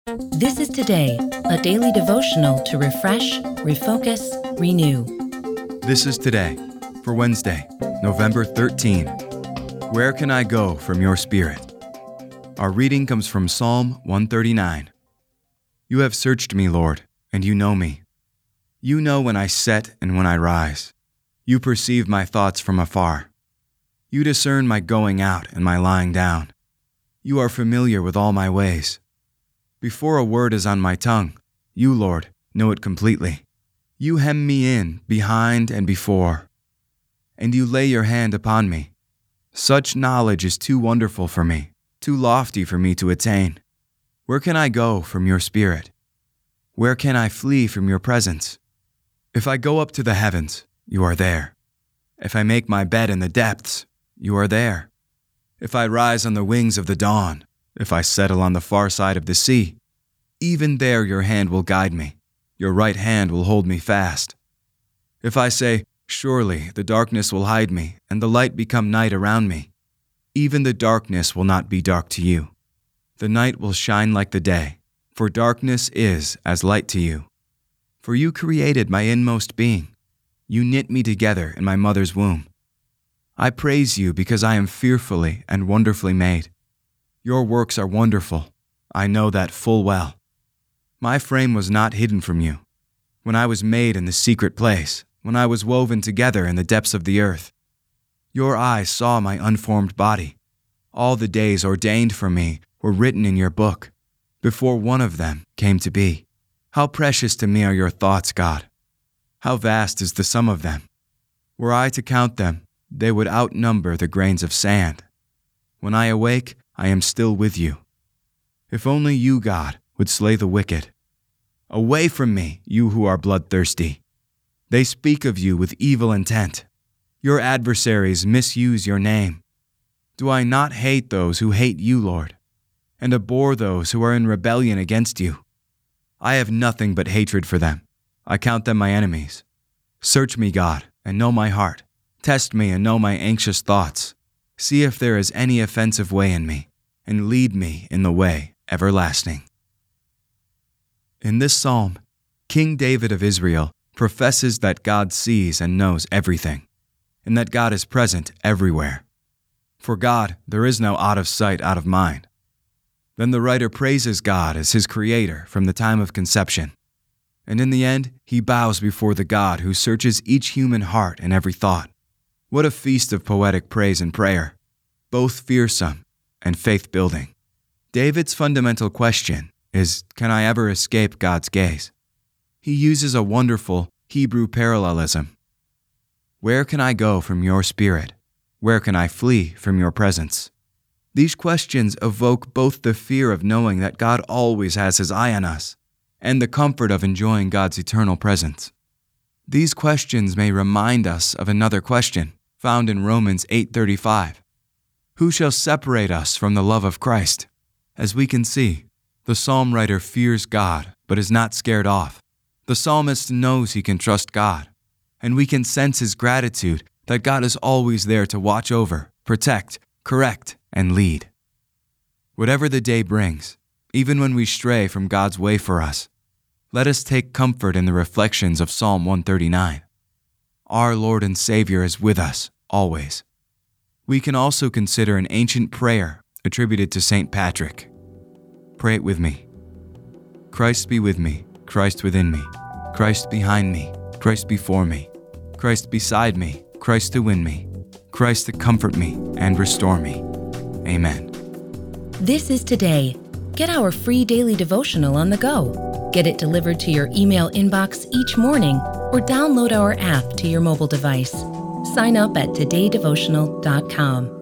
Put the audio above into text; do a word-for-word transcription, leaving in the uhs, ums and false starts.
This is Today, a daily devotional to refresh, refocus, renew. This is Today, for Wednesday, November thirteenth. Where can I go from your spirit? Our reading comes from Psalm one thirty-nine. You have searched me, Lord, and you know me. You know when I set and when I rise. You perceive my thoughts from afar. You discern my going out and my lying down. You are familiar with all my ways. Before a word is on my tongue, you, Lord, know it completely. You hem me in, behind and before, and you lay your hand upon me. Such knowledge is too wonderful for me, too lofty for me to attain. Where can I go from your spirit? Where can I flee from your presence? If I go up to the heavens, you are there. If I make my bed in the depths, you are there. If I rise on the wings of the dawn, if I settle on the far side of the sea, even there your hand will guide me, your right hand will hold me fast. If I say, surely the darkness will hide me, and the light become night around me, even the darkness will not be dark to you. The night will shine like the day, for darkness is as light to you. For you created my inmost being. You knit me together in my mother's womb. I praise you because I am fearfully and wonderfully made. Your works are wonderful. I know that full well. My frame was not hidden from you. When I was made in the secret place, when I was woven together in the depths of the earth, your eyes saw my unformed body. All the days ordained for me were written in your book, before one of them came to be. How precious to me are your thoughts, God. How vast is the sum of them. Were I to count them, they would outnumber the grains of sand. When I awake, I am still with you. If only you, God, would slay the wicked. Away from me, you who are bloodthirsty. They speak of you with evil intent. Your adversaries misuse your name. Do I not hate those who hate you, Lord, and abhor those who are in rebellion against you? I have nothing but hatred for them. I count them my enemies. Search me, God, and know my heart. Test me and know my anxious thoughts. See if there is any offensive way in me, and lead me in the way everlasting. In this psalm, King David of Israel professes that God sees and knows everything, and that God is present everywhere. For God, there is no out of sight, out of mind. Then the writer praises God as his creator from the time of conception, and in the end, he bows before the God who searches each human heart and every thought. What a feast of poetic praise and prayer, both fearsome and faith-building. David's fundamental question is, can I ever escape God's gaze? He uses a wonderful Hebrew parallelism. Where can I go from your spirit? Where can I flee from your presence? These questions evoke both the fear of knowing that God always has his eye on us and the comfort of enjoying God's eternal presence. These questions may remind us of another question found in Romans eight thirty-five. Who shall separate us from the love of Christ? As we can see, the psalm writer fears God but is not scared off. The psalmist knows he can trust God, and we can sense his gratitude that God is always there to watch over, protect, correct, and lead. Whatever the day brings, even when we stray from God's way for us, let us take comfort in the reflections of Psalm one thirty-nine. Our Lord and Savior is with us, always. We can also consider an ancient prayer attributed to Saint Patrick. Pray it with me. Christ be with me, Christ within me, Christ behind me, Christ before me, Christ beside me, Christ to win me, Christ to comfort me and restore me. Amen. This is Today. Get our free daily devotional on the go. Get it delivered to your email inbox each morning or download our app to your mobile device. Sign up at today devotional dot com.